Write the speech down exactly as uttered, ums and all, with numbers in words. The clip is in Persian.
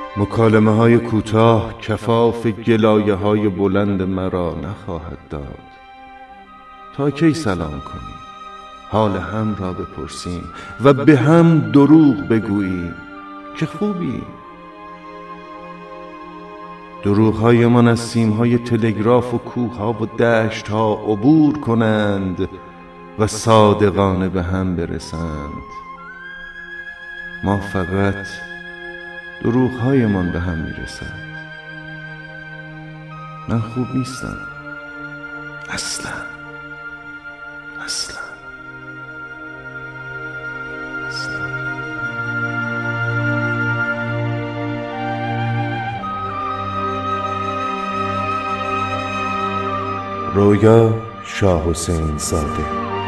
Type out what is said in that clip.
مکالمه های کوتاه کفاف گلایه های بلند مرا نخواهد داد. تا کی سلام کنیم، حال هم را بپرسیم و به هم دروغ بگوییم که خوبیم. دروغ های من از سیم های تلگراف و کوه ها و دشت ها عبور کنند و صادقانه به هم برسند. ما فقط دروغ های من به هم میرسد. من خوب نیستم اصلا اصلا اصلا. رویا شاه حسین زاده.